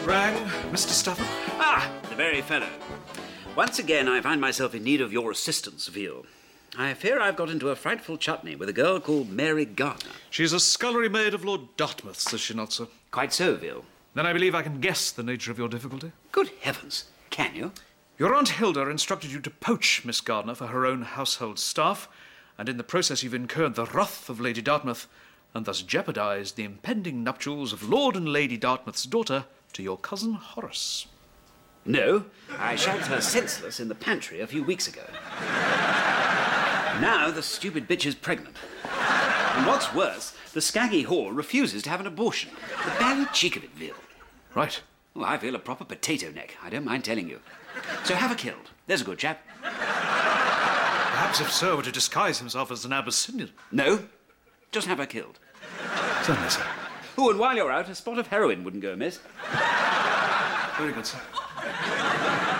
rang, Mr. Stafford? Ah, the very fellow. Once again, I find myself in need of your assistance, Veal. I fear I've got into a frightful chutney with a girl called Mary Gardner. She's a scullery maid of Lord Dartmouth's, is she not, sir? Quite so, Veal. Then I believe I can guess the nature of your difficulty. Good heavens, can you? Your Aunt Hilda instructed you to poach Miss Gardner for her own household staff, and in the process you've incurred the wrath of Lady Dartmouth, and thus jeopardised the impending nuptials of Lord and Lady Dartmouth's daughter to your cousin Horace. No, I shagged her senseless in the pantry a few weeks ago. Now the stupid bitch is pregnant. And what's worse, the scaggy whore refuses to have an abortion. The very cheek of it, Veal. Right. Well, I feel a proper potato neck, I don't mind telling you. So have her killed. There's a good chap. Perhaps if Sir were to disguise himself as an Abyssinian. No, just have her killed. Certainly, sir. Oh, and while you're out, a spot of heroin wouldn't go amiss. Very good, sir.